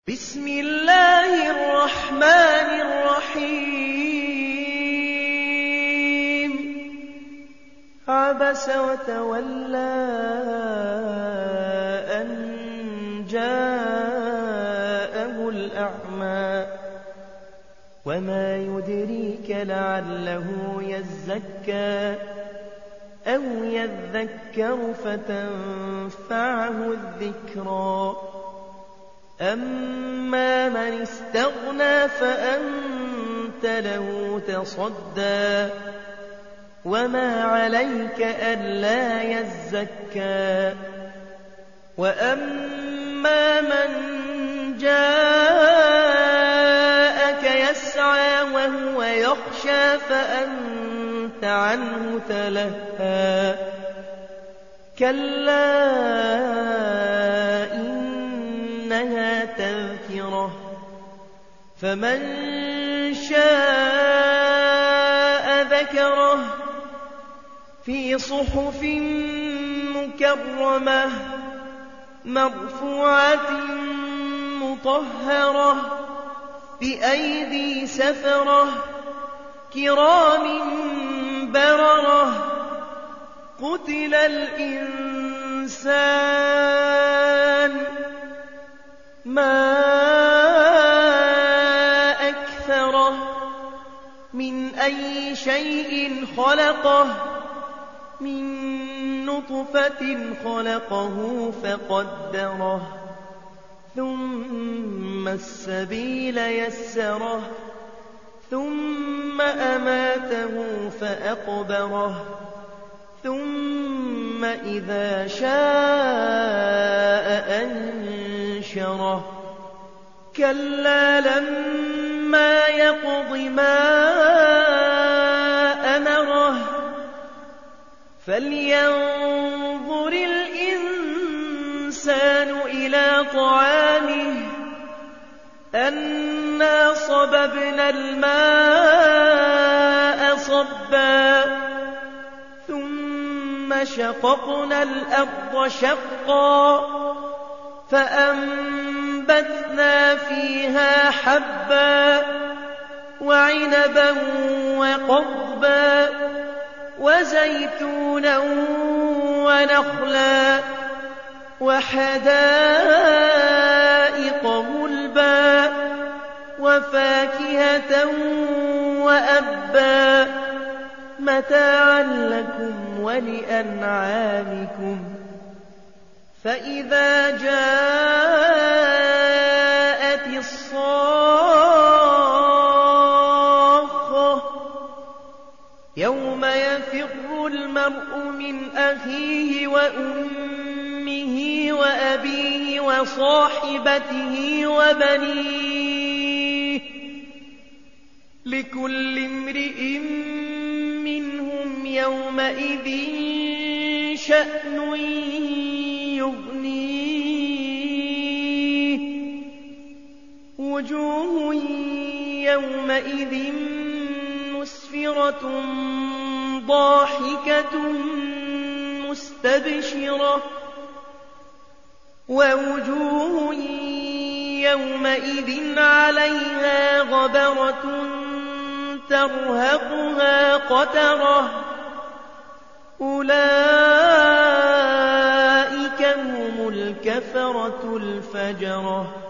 بسم الله الرحمن الرحيم عبس وتولى أن جاءه الأعمى وما يدريك لعله يزكى أو يذكر فتنفعه الذكرى أما من استغنى فأنت له تصدى وما عليك ألا يزكى وأما من جاءك يسعى وهو يخشى فأنت عنه تلهى كلا إنها تذكرة فمن شاء ذكره في صحف مكرمة مرفوعة مطهرة بأيدي سفرة كرام بررة قتل الإنسان ما أكثره من أي شيء خلقه من نطفة خلقه فقدره ثم السبيل يسره ثم أماته فأقبره ثم إذا شاء أنشره كلا لما يقض ما أمره فلينظر الإنسان إلى طعامه أنا صببنا الماء صبا ثم شققنا الأرض شقا فأنبتنا فيها حبا وعنبا وقضبا وزيتونا ونخلا وحدائق غلبا وفاكهة وأبا متاعا لكم ولأنعامكم فإذا جاءت الصاخة يوم يفر المرء من أخيه وأمه وأبيه وصاحبته وبنيه لكل امرئ منهم يومئذ شأن يغنيه وجوه يومئذ مسفرة ضاحكة مستبشرة ووجوه يومئذ عليها غبرة ترهقها قترة أولئك هم الكفرة الفجرة